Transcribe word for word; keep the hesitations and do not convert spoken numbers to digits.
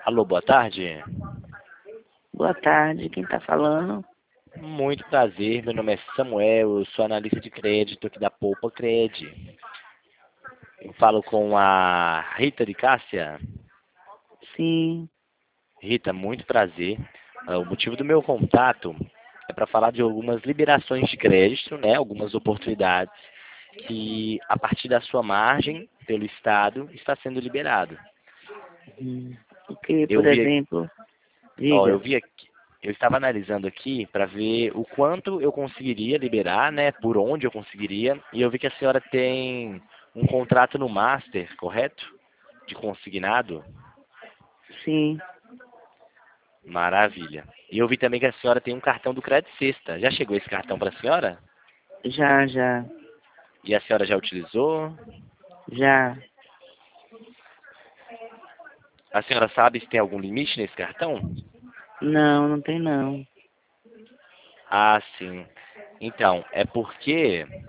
Alô, boa tarde. Boa tarde, quem está falando? Muito prazer, meu nome é Samuel, eu sou analista de crédito aqui da Poupa Cred. Eu falo com a Rita de Cássia. Sim, Rita, muito prazer. Ah, O motivo do meu contato é para falar de algumas liberações de crédito, né? Algumas oportunidades que, a partir da sua margem, pelo Estado, está sendo liberado. hum, o que, Eu por vi, exemplo, ó, eu diga. vi aqui, eu estava analisando aqui para ver o quanto eu conseguiria liberar, né? Por onde eu conseguiria, e eu vi que a senhora tem um contrato no Master, correto? De consignado. Sim, Maravilha. E eu vi também que a senhora tem um cartão do Crédito Sexta. Já chegou esse cartão para a senhora? já, já, E a senhora já utilizou? já. A senhora sabe se tem algum limite nesse cartão? Não, não tem não. Ah, sim. Então, é porque